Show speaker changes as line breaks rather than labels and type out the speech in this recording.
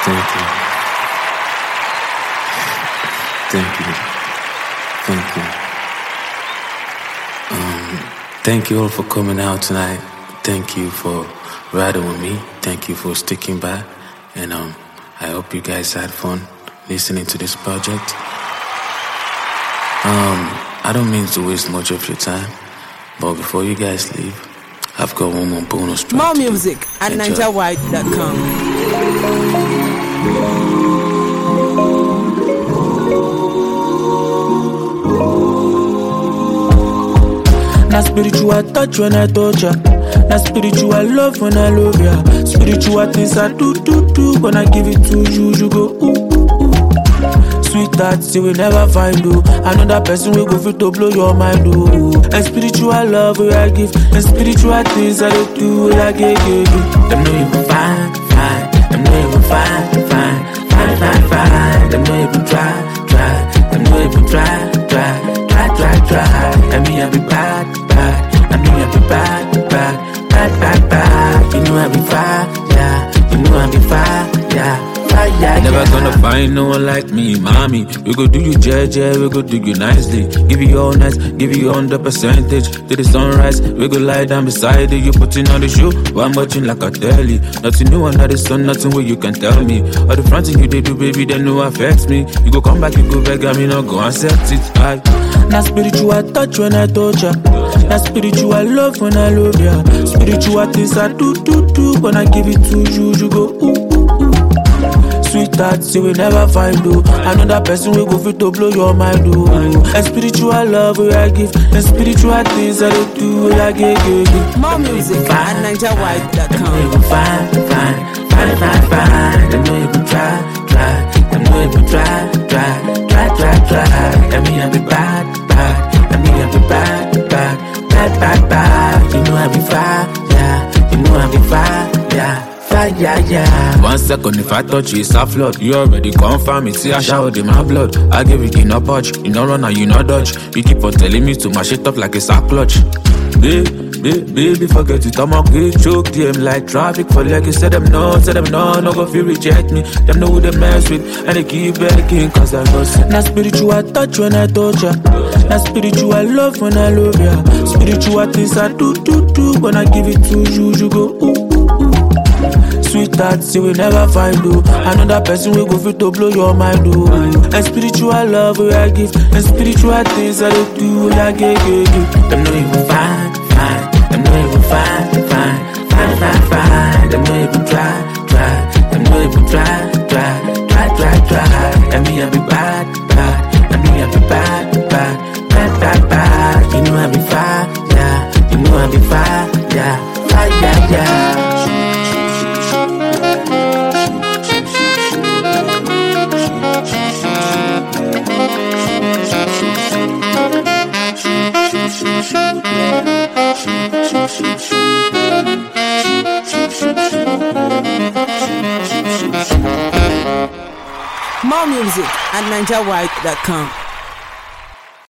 Thank you. Thank you. Thank you. Thank you all for coming out tonight. Thank you for riding with me. Thank you for sticking by. And I hope you guys had fun listening to this project. I don't mean to waste much of your time, but before you guys leave, I've got one more bonus track.
More music at NigerWide.com.
Na spiritual touch when I touch ya. Na spiritual love when I love ya. Spiritual things I do when I give it to you, you go ooh. Sweetheart, see we never find you. Another person will go fit to blow your mind, oh. And spiritual love we I give, and spiritual things I do like give. Them know you fine. Them know you fine. Them know you try. Them know you try. And me I be bad. And me I be bad. You know I be fire, yeah. You know I be fire, yeah. Never gonna find no one like me, mommy. We go do you JJ, we go do you nicely. Give you all nice, give you 100% to the sunrise. We go lie down beside you. You putting on the show, while I'm watching like a telly. Nothing new under the sun, nothing where you can tell me. All the front thing you they do, baby, they know affects me. You go come back, you go beg, I mean, no go accept it. Na spiritual touch when I touch ya. Na spiritual love when I love ya. Spiritual things I do when I give it to you, you go ooh. Sweetheart, see we never find you. Another person will go fit to blow your mind, oh. And spiritual love we I give, and spiritual things I do like give.
More music at NigerWide.com.
Them know you fine. Them know you try. Them know you try. And me I be bad. And me I be bad. You know I be fire, yeah. You know I be fire, yeah. Yeah. 1 second, if I touch you, it's a flood. You already confirm it, see I showered in my blood. I give you enough punch, you no run and you no dodge. You keep on telling me to mash it up like it's a clutch. Baby, forget it, I'm gonna get choke them like traffic for like you said them no, no go feel reject me. Them know who they mess with, and they keep begging cause I know sin. Na spiritual touch when I touch ya. Na spiritual love when I love ya. Spiritual things I do when I give it to you, you go ooh. Sweetheart, see we never find you. Another person will go fit to blow your mind, oh. And spiritual love we I give, and spiritual things I do like give. Them know you fine. Them know you fine. Them know you try. Them know you try. And me I be bad. And me I be bad. You know I be fire, yeah. You know I be fire, yeah. Yeah.
More music at NigerWide.com.